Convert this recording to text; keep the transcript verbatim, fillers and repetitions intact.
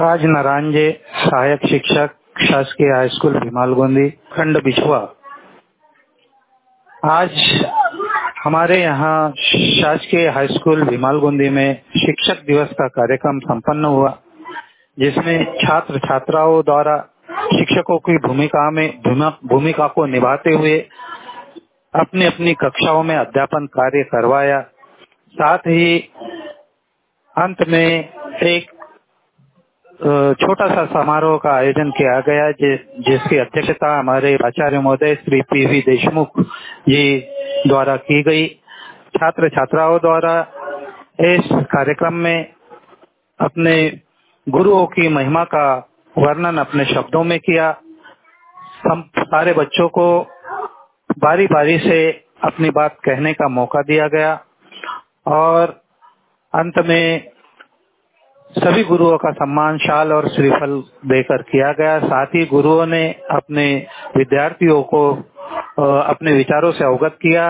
राज नारांजे, सहायक शिक्षक, शासकीय हाई स्कूल भीमालगोंदी, खंड बिछुआ। आज हमारे यहाँ शासकीय हाई स्कूल भीमालगोंदी में शिक्षक दिवस का कार्यक्रम संपन्न हुआ, जिसमें छात्र छात्राओं द्वारा शिक्षकों की भूमिका में भूमिका को निभाते हुए अपनी अपनी कक्षाओं में अध्यापन कार्य करवाया। साथ ही अंत में एक छोटा सा समारोह का आयोजन किया गया, जिसकी अध्यक्षता हमारे आचार्य महोदय श्री पी वी देशमुख जी द्वारा की गई। छात्र छात्राओं द्वारा इस कार्यक्रम में अपने गुरुओं की महिमा का वर्णन अपने शब्दों में किया। सारे बच्चों को बारी बारी से अपनी बात कहने का मौका दिया गया और अंत में सभी गुरुओं का सम्मान शाल और श्रीफल देकर किया गया। साथ ही गुरुओं ने अपने विद्यार्थियों को अपने विचारों से अवगत किया